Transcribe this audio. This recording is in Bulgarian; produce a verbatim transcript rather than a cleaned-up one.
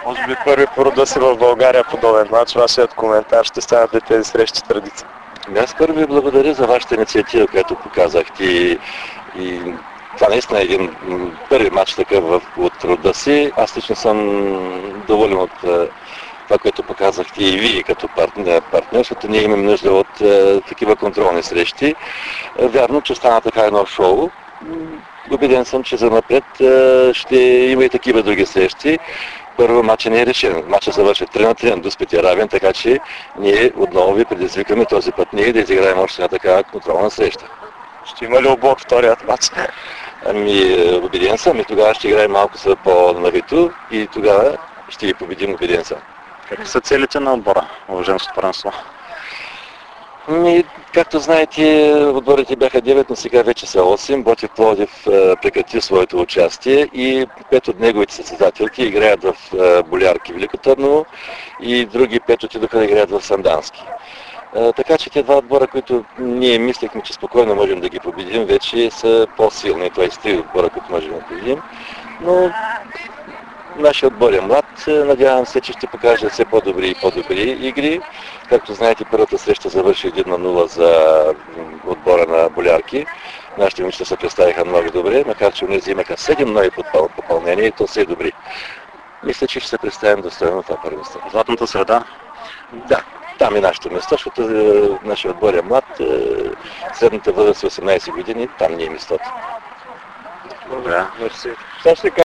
Може би първи по рода си в България подобен матч. Вашият коментар, ще станат ли тези срещи традиция? Аз първо ви благодаря за вашата инициатива, която показахте. И, и това наистина е един първи матч такъв в, от рода си. Аз лично съм доволен от това, което показахте и вие като партньор, партньор, защото ние имаме нужда от е, такива контролни срещи. Е, вярно, че стана така едно шоу. Убеден съм, че за напред е, ще има и такива други срещи. Първо матчът не е решен. Матчът завърши три на три, на Дуспет е равен, така че ние отново ви предизвикаме този път ние да изиграем още една такава контролна среща. Ще има ли обор вторият матч? Ами, убеден съм и тогава ще играем малко са по-навито и тогава ще ви победим, убеден съм. Какви са целите на отбора в женското първенство? Ми, както знаете, отборите бяха девет, но сега вече са осем. Ботев Пловдив е, прекрати своето участие и пет от неговите състезателки играят в е, Болярки Велико Търново и други пет отидоха да играят в Сандански. Е, така че те два отбора, които ние мислехме, че спокойно можем да ги победим, вече са по-силни, т.е. три отбора, които можем да победим. Но нашия отбор е млад, надявам се, че ще покаже все по-добри и по-добри игри. Както знаете, първата среща завърши един на нула за отбора на Болярки. Нашите момичета се представиха много добре, макар че уния взимаха седем нови попълнения и то все добри. Мисля, че ще се представим достойно това първенство. Златната среда? Да, там е нашето место, защото е, нашия отбор е млад, е, средната възраст е осемнайсет години, там ни е местото. Добре, мерси.